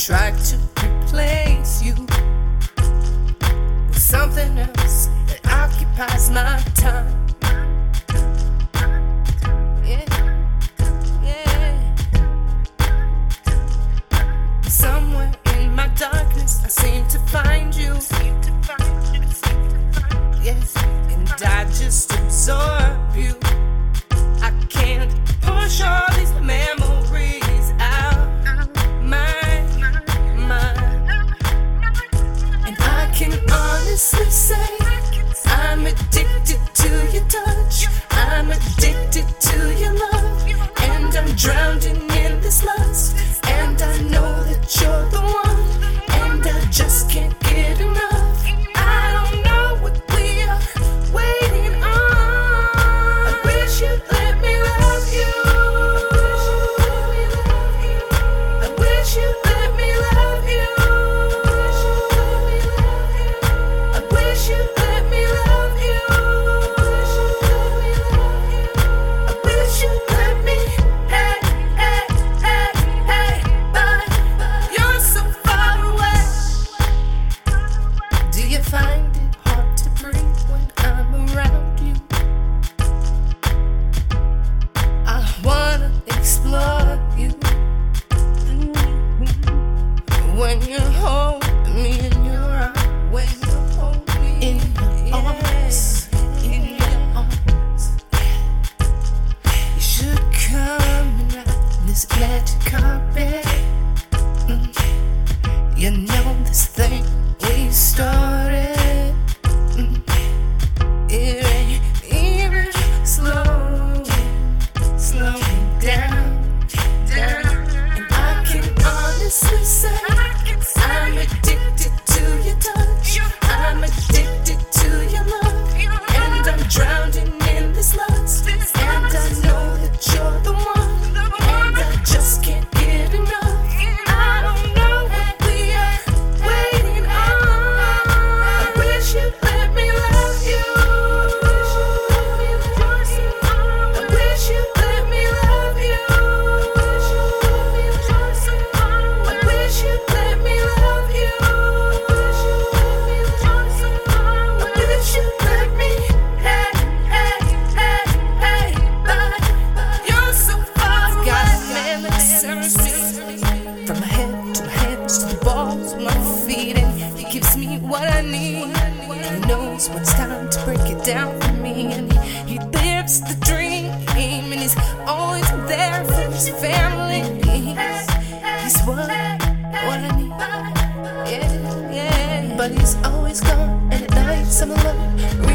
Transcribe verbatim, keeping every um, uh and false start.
tried to replace you with something else that occupies my time. Yeah, yeah. Somewhere in my darkness, I seem to find you. Yes, and I just absorb you. I can't push all these memories out my mind, and I can honestly say I'm addicted to your touch. I'm addicted to your love, and I'm drowning in this lust. And I know that you're the one, and I just can't get enough. I don't know what we are waiting on. I wish you'd let me love you. I wish you'd let me love you. I wish you'd let me love you. I wish you'd let me. Hey, hey, hey, hey, but you're so far away. Do you find it hard to breathe when I'm around you? I wanna explore you when you hold me in your arms. When you hold me in your arms, in your arms. You should come and ride this magic carpet. Mm. You know this thing we started. Mm. It ain't even slow, slowing down, down. And I can honestly say I'm addicted to your touch. I'm addicted to your love, and I'm drowning in this lust. And I know that you're the one, and I just can't get enough. I don't know what we are waiting on. I wish you'd let me love you. I wish you'd let me love you. I wish you'd let me love you. I wish you'd let me. Hey, hey, hey, hey, but you're so far away. Got a man that serves me from my head to my hands to the balls of my feet, and he gives me what I need. He knows when it's time to break it down for me, and he, he lives the dream, and he's always there for his family. He's, he's what, what I need. Yeah, yeah. But he's always gone, and at night I'm alone.